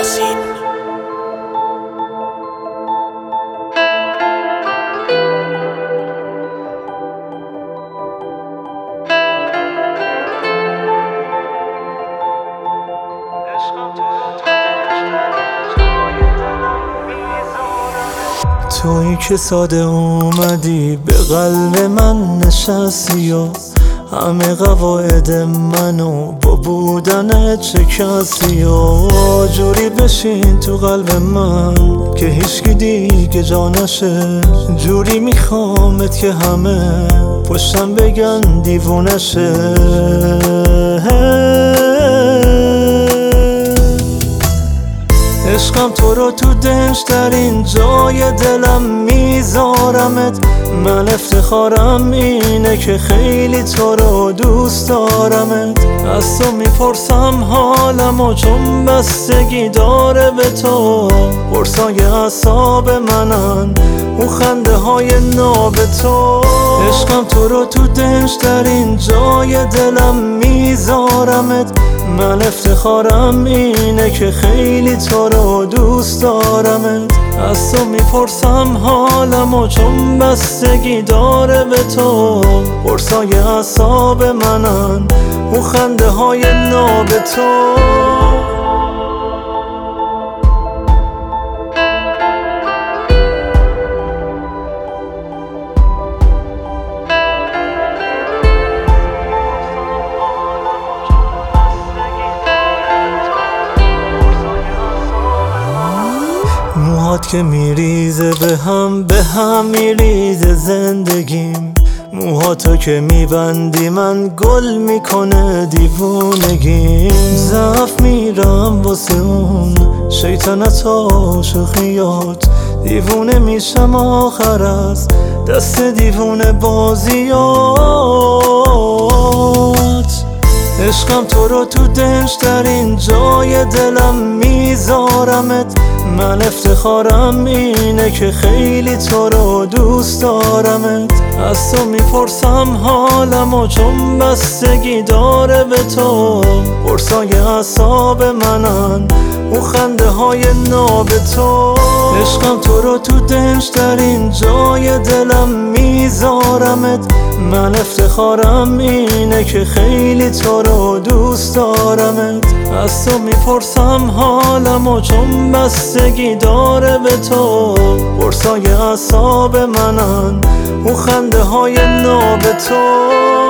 یاسین. تویی که ساده اومدی به قلب من نشستی و همه قواعد منو با بودنت شکستی و جوری بشین تو قلب من که هیچکی دیگه جانشه. جوری میخوامت که همه پشتم بگن دیوونشه. عشقم تو رو تو دنج‌ترین جای دلم میذارمت. من افتخارم اینه که خیلی تو رو دوست دارمت. از تو میپرسم حالمو چون بستگی داره به تو. قرصای اعصاب منن اون خنده های ناب تو. عشقم تو رو تو دنج‌ترین جای دلم میذارمت. من افتخارم اینه که خیلی تو رو دوست دارمت. از تو میپرسم حالمو چون بستگی داره به تو. قرصای اعصاب منن اون خنده های ناب تو. موهات که میریزه به هم میریزه زندگیم. موهاتو که میبندی من گل میکنه دیوونگیم. ضعف میرم واسه اون شیطنت عاشقیات. دیوونه میشم آخر از دست دیوونه بازیات. عشقم تو رو تو دنج‌ترین جای دلم میذارمت. من افتخارم اینه که خیلی تو رو دوست دارمت. از تو میپرسم حالمو چون بستگی داره به تو. قرصای اعصاب منن اون خنده های ناب تو. عشقم تو رو تو دنج‌ترین جای دلم میذارمت. من افتخارم اینه که خیلی تو رو دوست دارمت. از تو میپرسم حالمو چون بستگی داره به تو. قرصای اعصاب منن اون خنده های ناب تو.